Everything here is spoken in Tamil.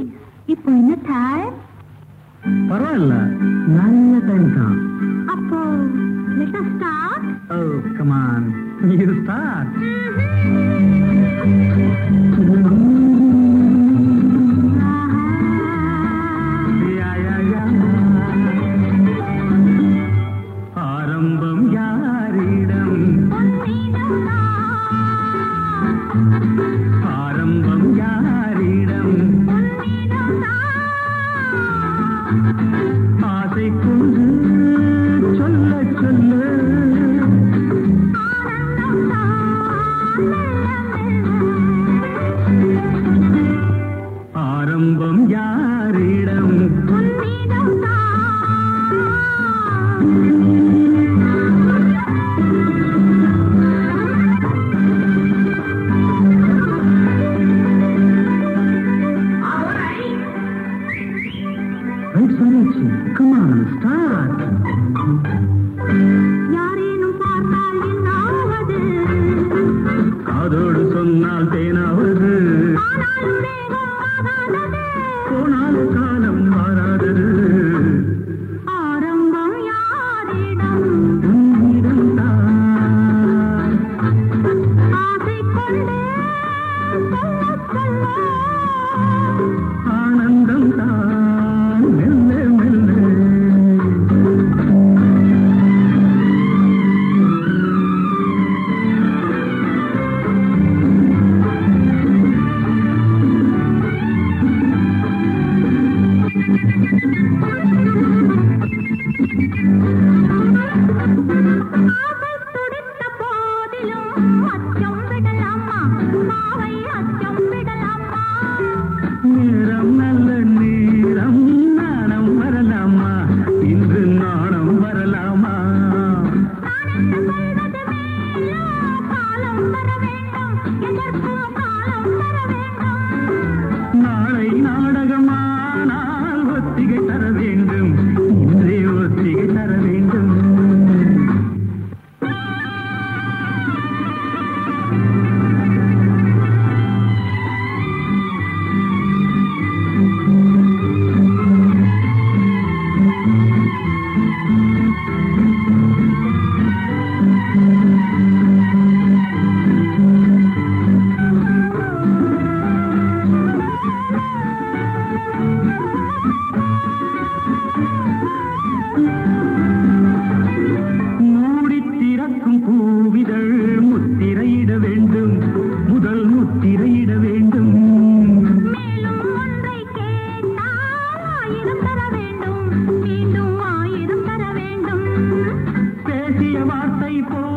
இப்போ என்ன டைம்? பரவாயில்ல, நல்ல டைம் தான். அப்போ let us start. Oh, come on, you start. ஆரம்பம் யாரிடம்? ஆரம்பம் யாரிடம்? ஆசை கொண்டு சொல்ல சொல்ல ஆரம்பம் யாரிடம்? Come on, start. யாரேனும் பார்த்தால் என்னாவது? காதோடு சொன்னால் தேனாவது, போனாலும் காலம் மாறாதது. ஆரம்பம் யாரிடம்? உன்னிடம் தான். ஆசை கொண்டு சொல்ல சொல்ல ஆனந்தம் தான். மெல்ல மெல்ல ஆசை துடித்த போதிலும் அச்சம் விடலாமா? பாவை அச்சம் விடலாமா? நேரம் நல்ல நேரம், நாணம் வரலாமா? இன்று நாணம் வரலாமா? நான் என்ன சொல்வது மேலோ? காலம் வர வேண்டும், எதற்கும் காலம் வர வேண்டும். நாளை நாடகமானால் ஒத்திகை தர வேண்டும், இன்றே ஒத்திகை தர வேண்டும். மூடி திறக்கும் பூவிதழ் முத்திரையிட வேண்டும், முதல் முத்திரையிட வேண்டும். மேலும் ஒன்றை கேட்டால் ஆயிரம் தர வேண்டும், மீண்டும் ஆயிரம் தர வேண்டும். பேசிய வார்த்தை போ